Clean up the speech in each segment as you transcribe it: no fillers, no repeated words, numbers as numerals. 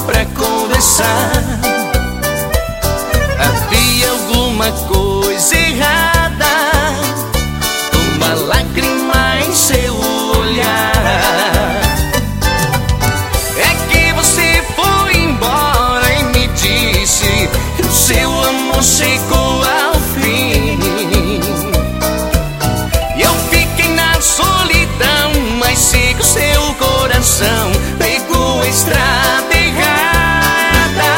pra conversar. Havia alguma coisa errada, uma lágrima em seu olhar. É que você foi embora e me disse que o seu amor chegou ao fim. E eu fiquei na solidão, mas sei que o seu coração pegou a estrada errada.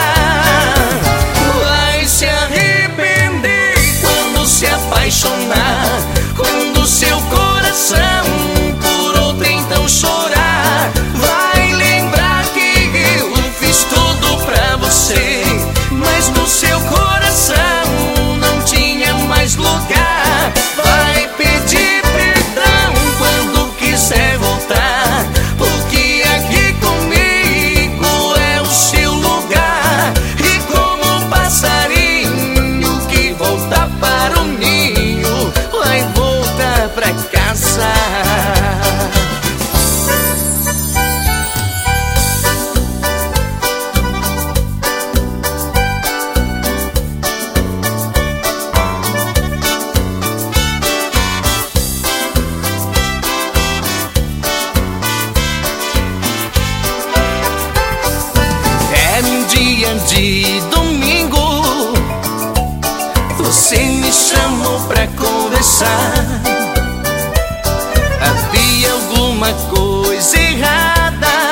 Vai se arrepender quando se apaixonar, quando seu coração por outra então chorar. Vai lembrar que eu fiz tudo pra você, mas no seu coração não tinha mais lugar. Vai pedir perdão quando quiser voltar, porque aqui comigo é o seu lugar. E como um passarinho que volta para o ninho, vai voltar pra casa. Era um dia de domingo, você me chamou pra conversar. Havia alguma coisa errada,